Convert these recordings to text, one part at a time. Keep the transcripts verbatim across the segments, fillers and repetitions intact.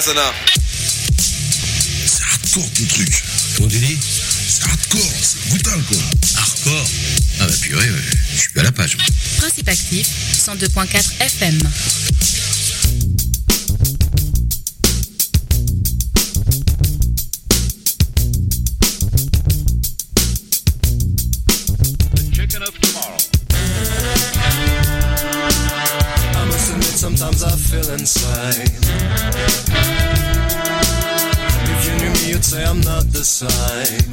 ça non. C'est hardcore ton truc. Comment tu dis? C'est hardcore, c'est brutal quoi. Hardcore? Ah bah purée, ouais. Je suis à la page. Principe actif, cent deux virgule quatre F M. Sometimes I feel inside. If you knew me, you'd say I'm not the same.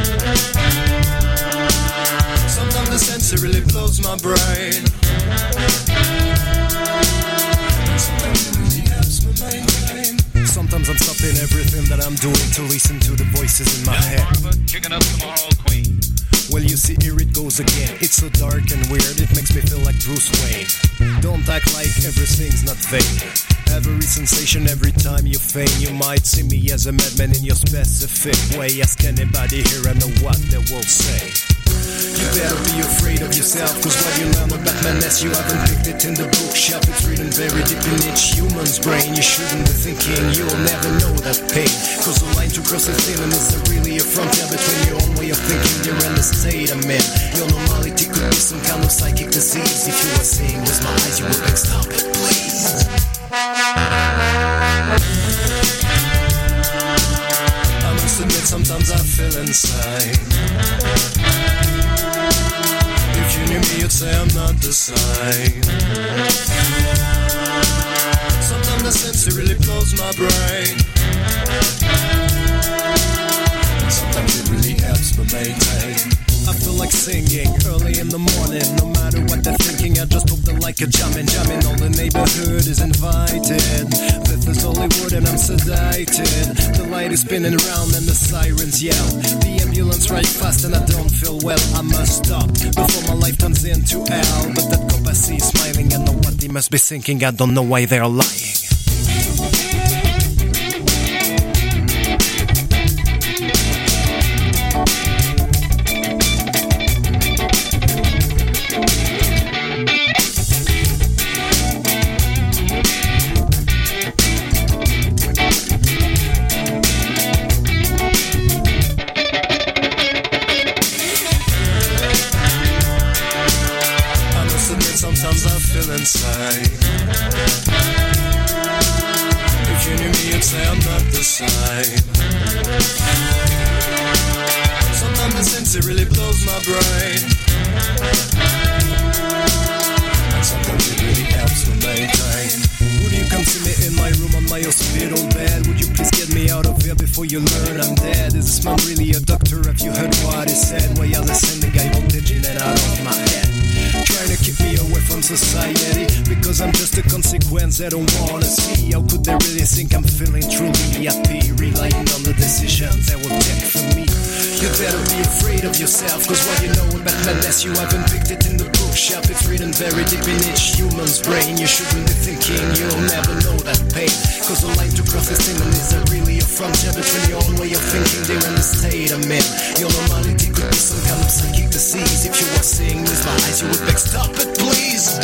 Sometimes the sense really blows my brain. Sometimes it really helps me maintain. Sometimes I'm stopping everything that I'm doing to listen to the voices in my head. Kicking up tomorrow, Queen. Well, you see, here it goes again. It's so dark and weird, it makes me feel like Bruce Wayne. Don't act like everything's not fake. Every sensation every time you feign. You might see me as a madman in your specific way. Ask anybody here, I know what they will say. You better be afraid of yourself, cause what you learn about madness, you haven't picked it in the bookshop. It's written very deep in each human's brain. You shouldn't be thinking you'll never know that pain, cause the line to cross is thin, and it's really a frontier between your own way of thinking, you're in the state of man. Your normality could be some kind of psychic disease. If you were seeing with my eyes, you would like, stop it, please. I must admit, sometimes I feel insane. If you knew me, you'd say I'm not the same. Sometimes the sense really blows my brain. Sometimes it really helps me maintain. I feel like singing early in the morning. No matter what they're thinking, I just hope they like a jamming, jamming. All the neighborhood is invited. This is Hollywood and I'm sedated. The light is spinning around and the sirens yell. The ambulance rides fast and I don't feel well. I must stop before my life turns into hell. But that cop I see smiling, I know what they must be thinking. I don't know why they're lying. Inside. If you knew me, you'd say I'm not the same. Sometimes the sense it really blows my brain, and sometimes it really helps me maintain. Would you come to me in my room on my hospital bed? Would you please get me out of here before you learn I'm dead? Is this man really a doctor? Have you heard what he said? Why are they sending guy voltage in and out of my head? Trying to keep me away from society, because I'm just a consequence they don't wanna see. How could they really think I'm feeling truly happy, relying on the decisions they will take from me? You better be afraid of yourself, cause what you know about madness, you haven't picked it in the bookshop. It's written very deep in each human's brain. You shouldn't be thinking you'll never know that pain, cause the line to cross is thin, and is there really a frontier between your own way of thinking, they're in the state of man. Your normality could be some kind of psychic disease. If you were seeing with my eyes, you would beg, stop it please.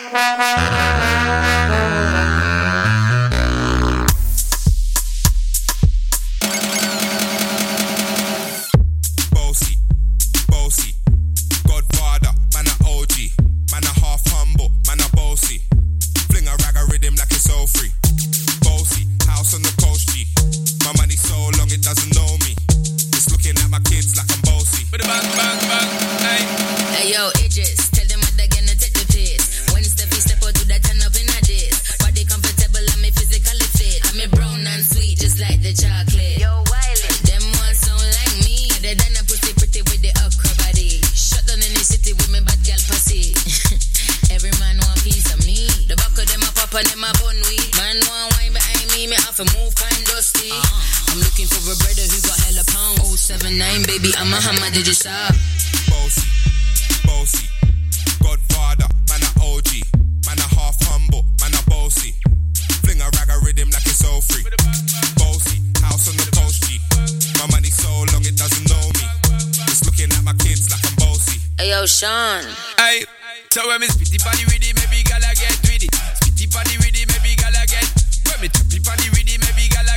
Bossy, bossy, Godfather, man a O G, man a half humble, man a bossy. Fling a rag a rhythm like it's all free. Bossy, house on the coast G. My money so long it doesn't know me. It's looking at my kids like I'm bossy. Bang, bang, bang, hey. Hey yo, Idris, tell them what they're gonna take the piss. When Steffi step out, do that turn up in a diss. Body comfortable, I'm me physically fit. I'm me brown and sweet, just like the chocolate. Yo, Wiley, them ones sound like me. They done a pussy pretty with the upper body. Shut down in the city with me bad girl pussy. Every man want piece of me. The back of them a pop and them a bun weed. Man want wine behind me, me have to move kind dusty. Uh-huh. I'm looking for a brother who got hella pounds. oh seven nine, baby, I'm a hammer, did you stop? Bossy, bossy, Godfather, man a O G, man a half humble, man a bossy. Fling a rag a rhythm like it's all free. Bossy, house on the coast G. My money so long it doesn't know me. It's looking at my kids like I'm bossy. Hey yo, Sean. Hey, so when me spitty body with it, maybe gala get with it. Spitty body with it, maybe gala get. When me tappy body with it, maybe gala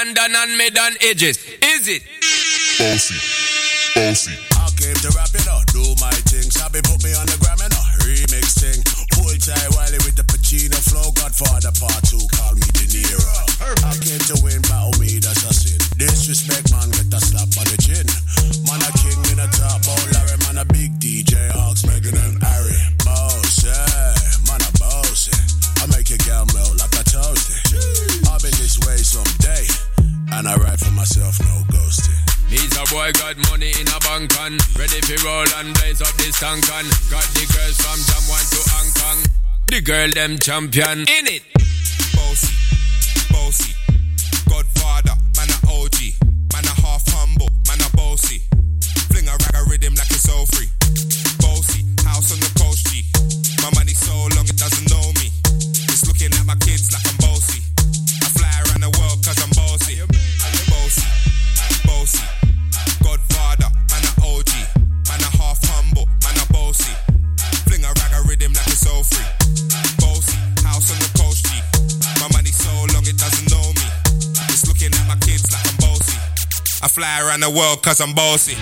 London and me done edges. Is it? Bossy, bossy. I came to rap it up, do my thing. Sabi put me on the gram and a remix thing. Pull tight Wiley with the Pacino flow. Godfather part two, call me De Niro. I came to win, battle me, that's a sin. Disrespect, man, get a slap on the chin. Man a king in a top, oh Larry, man a big D J, Hawks, Megan and Harry. Boss, yeah, man a boss, yeah. I make your girl melt like a toasty. I've been this way someday, and I write for myself, no ghosting. Me's a boy got money in a bank and ready for roll and blaze up this tank and got the girls from Jamwan to Hong Kong. The girl them champion in it. Bossy, bossy, Godfather, man a O G, man a half humble, man a bossy. Fling a rag a rhythm like it's all free. Bossy, house on the coast G. My money so long it doesn't know me. It's looking at my kids like I'm bossy. I fly around the world cause I'm bossy. Bossy, bossy, Godfather, man a O G, man a half humble, man a bossy. Fling a rag a rhythm like it's all free. Bossy, house on the coast G. My money so long it doesn't know me. It's looking at my kids like I'm bossy. I fly around the world cause I'm bossy.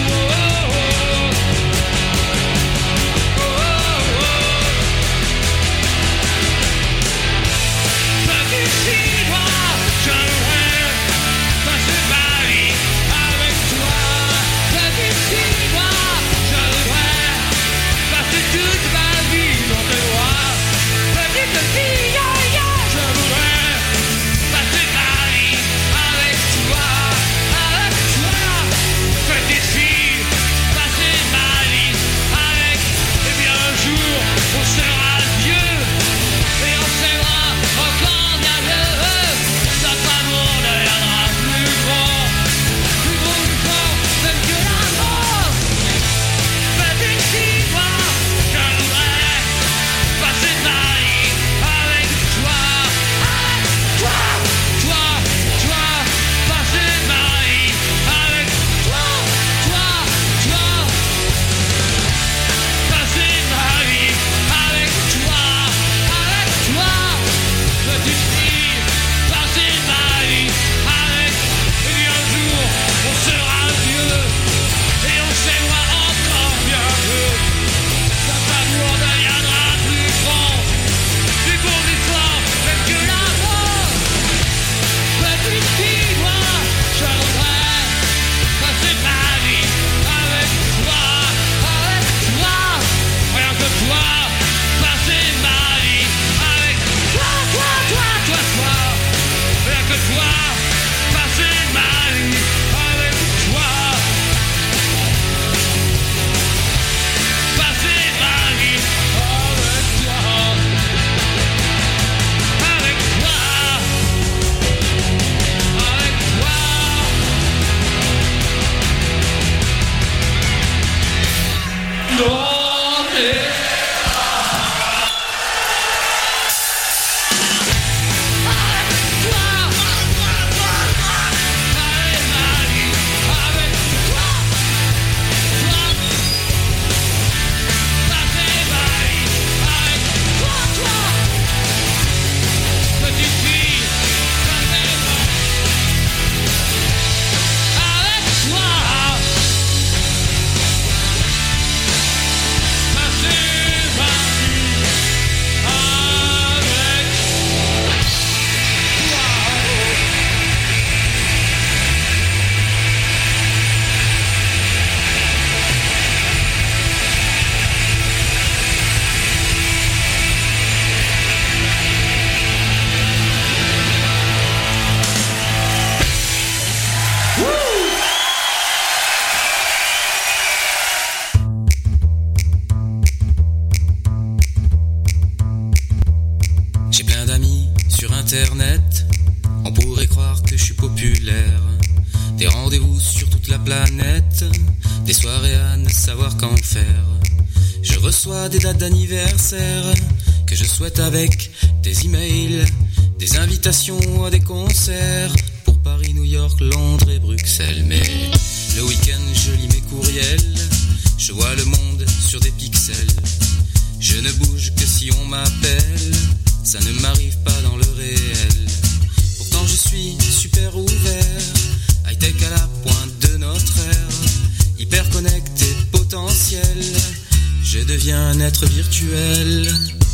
internet, on pourrait croire que je suis populaire. Des rendez-vous sur toute la planète, des soirées à ne savoir qu'en faire. Je reçois des dates d'anniversaire que je souhaite avec des emails, des invitations à des concerts pour Paris, New York, Londres et Bruxelles. Mais le week-end je lis mes courriels, je vois le monde sur des pixels. Je ne bouge que si on m'appelle, ça ne m'arrive pas dans le réel. Pourtant Maintenant je suis super ouvert, high-tech à la pointe de notre ère, hyper connecté potentiel, je deviens un être virtuel.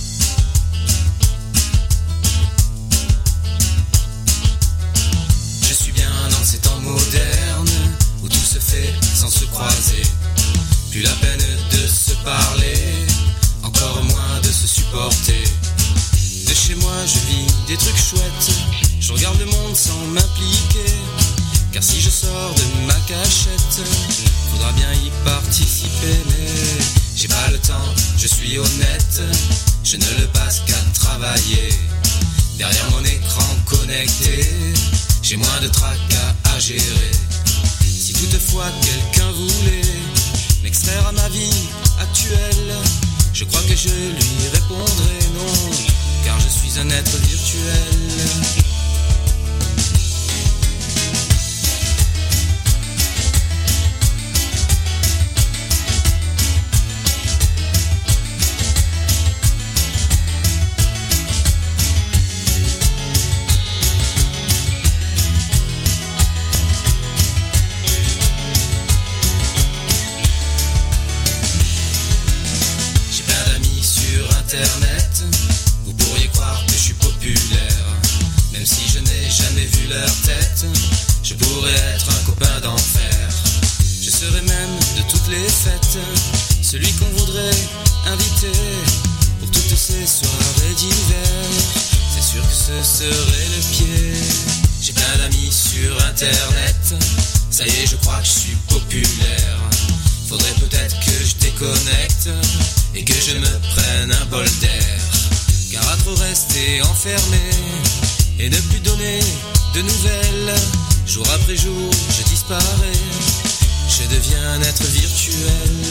Je suis bien dans ces temps modernes, où tout se fait sans se croiser, plus la peine de se parler, encore moins de se supporter. De chez moi je vis des trucs chouettes, je regarde le monde sans m'impliquer, car si je sors de ma cachette, faudra bien y participer. Mais j'ai pas le temps, je suis honnête, je ne le passe qu'à travailler. Derrière mon écran connecté, j'ai moins de tracas à gérer. Si toutefois quelqu'un voulait m'extraire à ma vie actuelle, je crois que je lui répondrai non, car je suis un être virtuel. Internet, vous pourriez croire que je suis populaire, même si je n'ai jamais vu leur tête, je pourrais être un copain d'enfer. Je serais même de toutes les fêtes celui qu'on voudrait inviter pour toutes ces soirées d'hiver. C'est sûr que ce serait le pied. J'ai plein d'amis sur internet, ça y est je crois que je suis populaire. Faudrait peut-être que je déconnecte et que je me prenne un bol d'air, car à trop rester enfermé et ne plus donner de nouvelles, jour après jour je disparais, je deviens un être virtuel.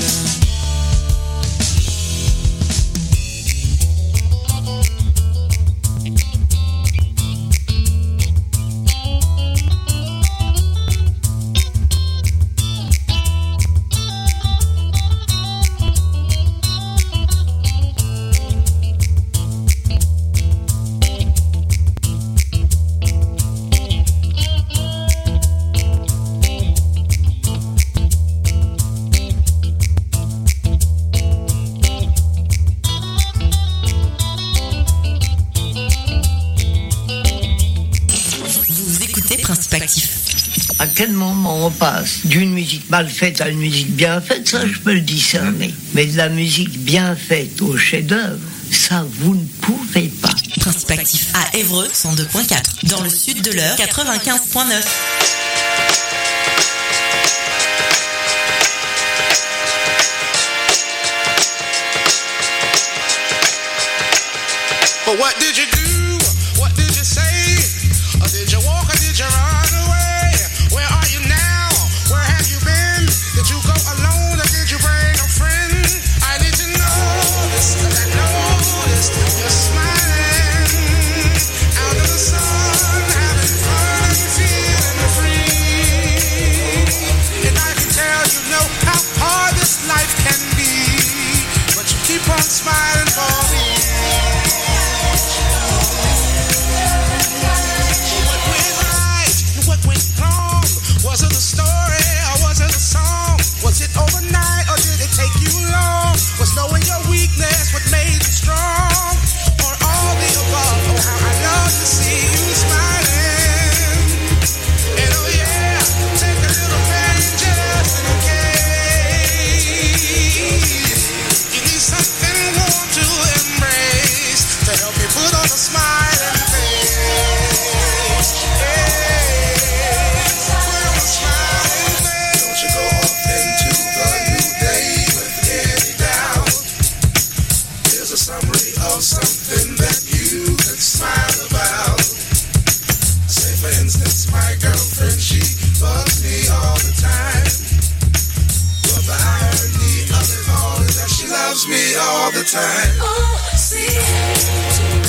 À quel moment on passe d'une musique mal faite à une musique bien faite, ça je peux le discerner. Mais de la musique bien faite au chef-d'œuvre, ça vous ne pouvez pas. Principe actif à Évreux cent deux point quatre, dans le sud de l'Eure quatre-vingt-quinze point neuf. But what did you do? What did you say? Or did you walk or did you run away? Where are you now? Where have you been? Did you go alone or did you bring a friend? I need to know this, cause I noticed you're smiling out of the sun, having fun and feeling free. And I can tell you know how hard this life can be, but you keep on smiling for me. Was it a story or was it a song? Was it overnight or did it take you long? Was knowing your weakness what made you strong? Or all the above? Oh, how I love to see you smiling. And oh yeah, take a little pain just in case you need something warm to embrace to help you put on a smiling face. Yeah. Something that you can smile about. Say for instance, my girlfriend, she bugs me all the time. But the irony of it all is that she loves me all the time. Oh, see.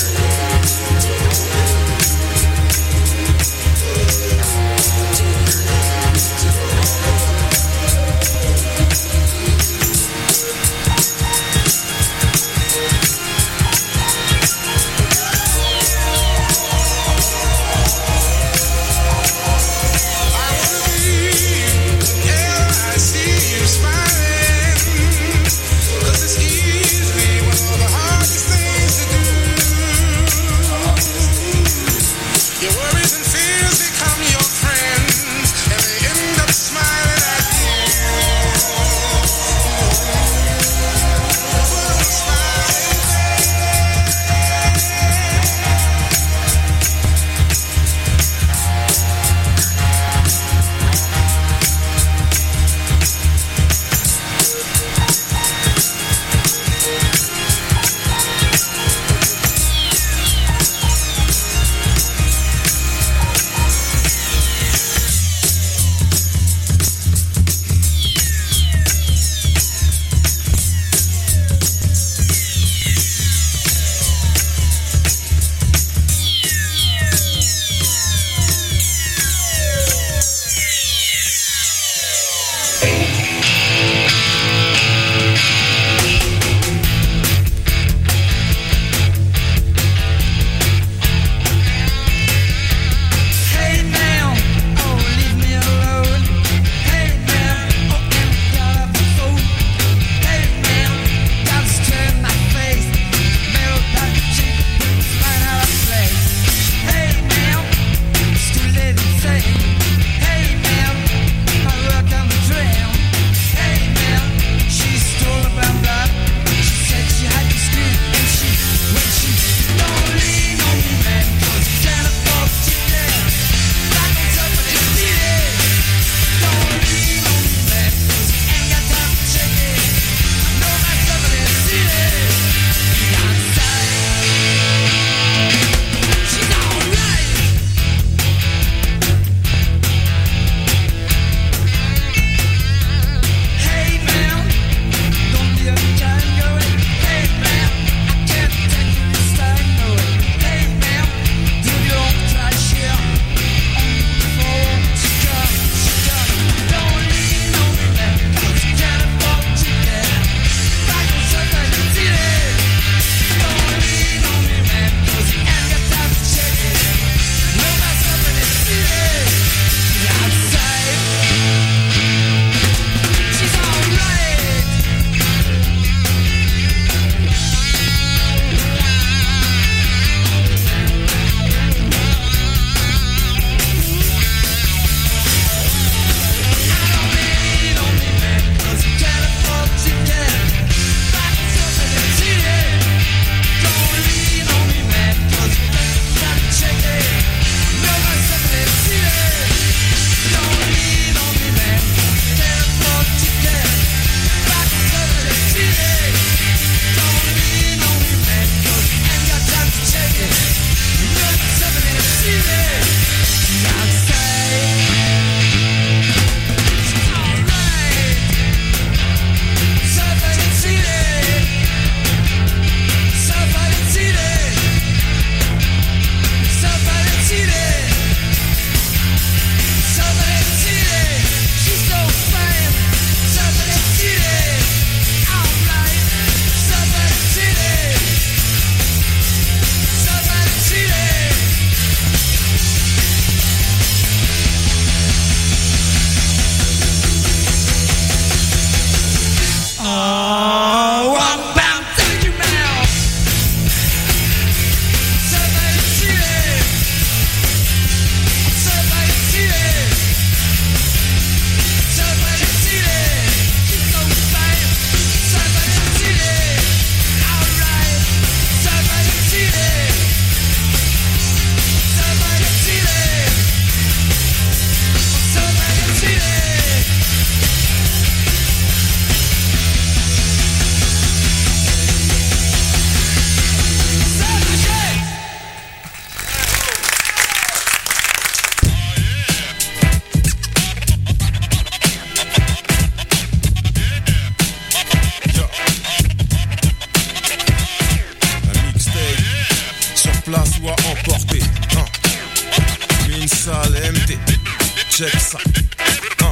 Oh, I'm about to take you now. Survey City. Survey City. Survey City. Keep those fire. Survey City. Alright. Survey City. Survey City. Survey City. Place ou à emporter, hein. Une salle M T, check ça, hein.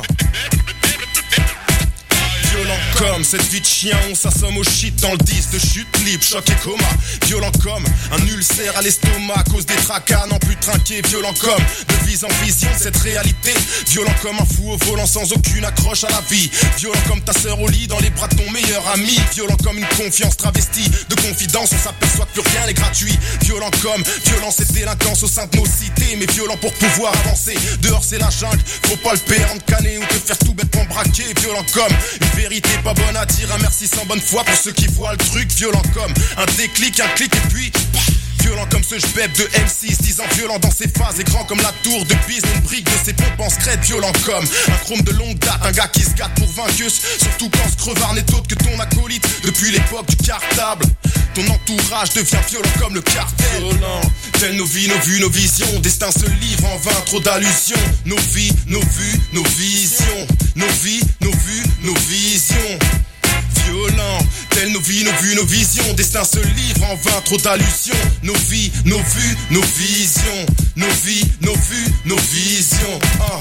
Violent comme cette vie de chien, on s'assomme au shit dans le disque de chute libre, choc et coma. Violent comme un ulcère à l'estomac, cause des tracas, n'en plus trinquer. Violent comme de vise en vision cette réalité. Violent comme un fou au volant sans aucune accroche à la vie. Violent comme ta sœur au lit dans les bras de ton meilleur ami. Violent comme une confiance travestie de confidence, on s'aperçoit que plus rien n'est gratuit. Violent comme violence et délinquance au sein de nos cités, mais violent pour pouvoir avancer. Dehors c'est la jungle, faut pas le perdre, canner ou te faire tout bêtement braquer. Violent comme une vérité pas bonne à dire, un merci sans bonne foi pour ceux qui voient le truc. Violent comme un déclic, un clic et puis paf. Violent comme ce jbeb de M six, dix ans violent dans ses phases et grand comme la tour de Pise, une brique de ses pompes en scred. Violent comme un chrome de longue date, un gars qui se gâte pour vainqueuse, surtout quand ce crevard n'est autre que ton acolyte. Depuis l'époque du cartable, ton entourage devient violent comme le cartel. Violent, telles nos vies, nos vues, nos visions, destin se livre en vain, trop d'allusions. Nos vies, nos vues, nos visions, nos vies, nos vues, nos visions. Violent, telles nos vies, nos vues, nos visions, destin se livre en vain, trop d'allusions. Nos vies, nos vues, nos visions, nos vies, nos vues, nos visions. Ah.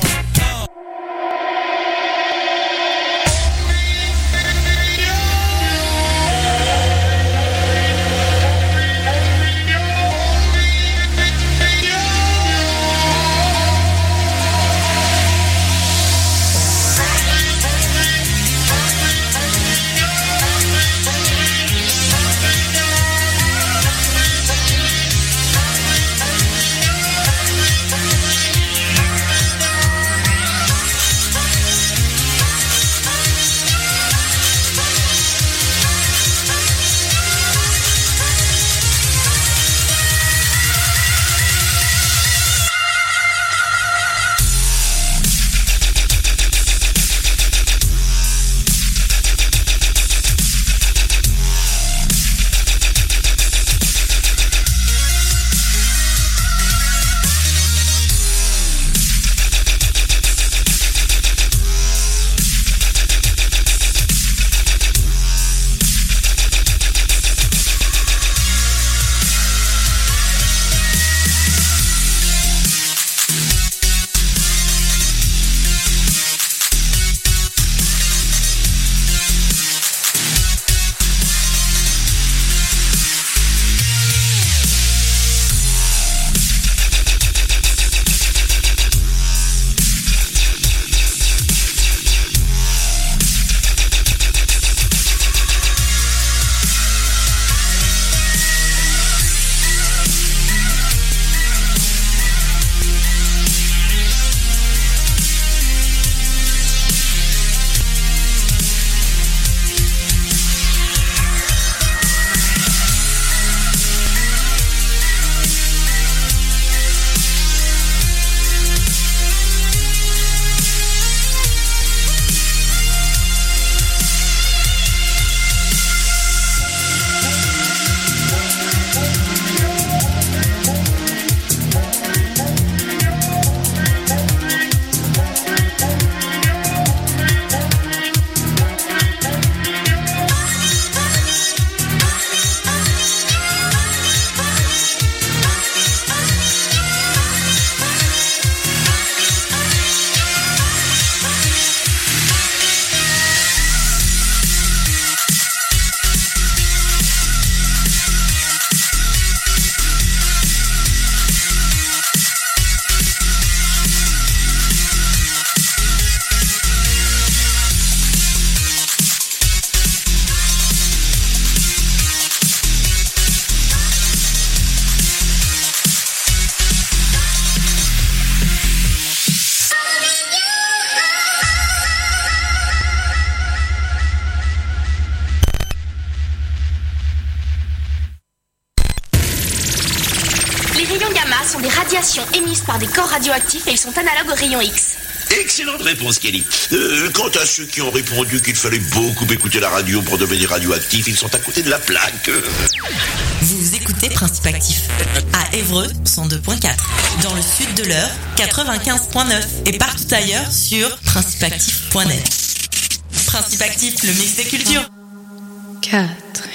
sont des radiations émises par des corps radioactifs et ils sont analogues aux rayons X. Excellente réponse, Kelly. Euh, quant à ceux qui ont répondu qu'il fallait beaucoup écouter la radio pour devenir radioactif, ils sont à côté de la plaque. Vous écoutez Principe Actif à Évreux cent deux point quatre, dans le sud de l'Eure quatre-vingt-quinze point neuf et partout ailleurs sur principe actif point net. Principe Actif, le mix des cultures. quatre.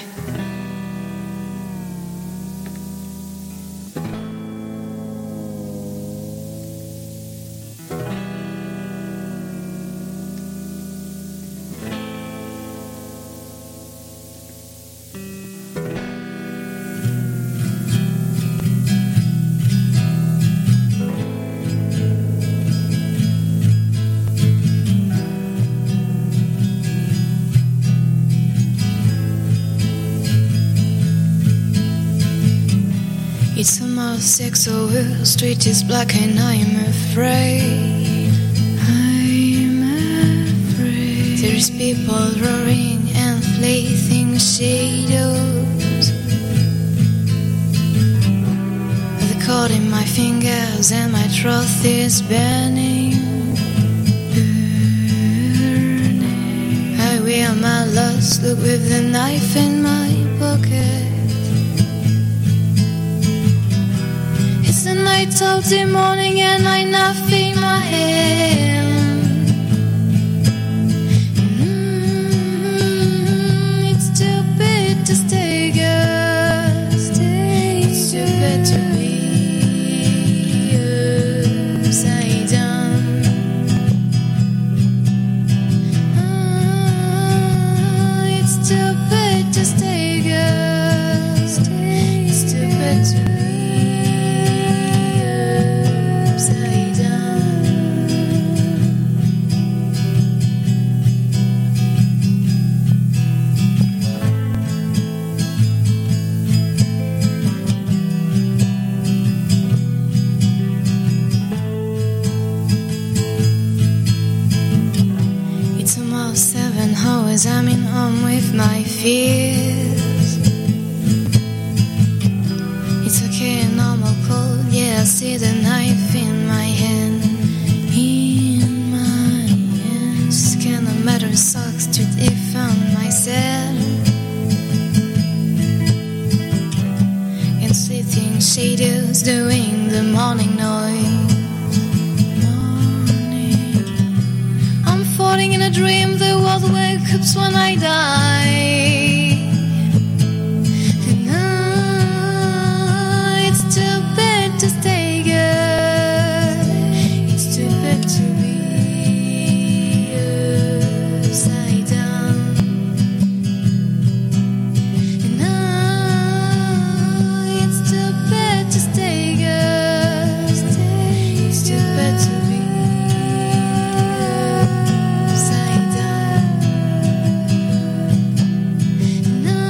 It's a homosexual world, street is black and I'm afraid. I'm afraid. There's people roaring and fleeting shadows. The cord in my fingers and my truth is burning. Burning. I wear my last look with the knife in my pocket. It's the night of the morning and I nothing in my hand. Mm-hmm. It's stupid to stay, girl. Stay. It's stupid to be upside down. Ah, it's stupid to stay, girl. Stay. It's stupid to be. I'm in home with my fears. It's okay, normal cold. Yeah, I see the knife in my hand. In my hand. This kind of matter sucks to defend myself. And sitting shadows doing the morning noise. Morning. I'm falling in a dream. The world wakes up when I die.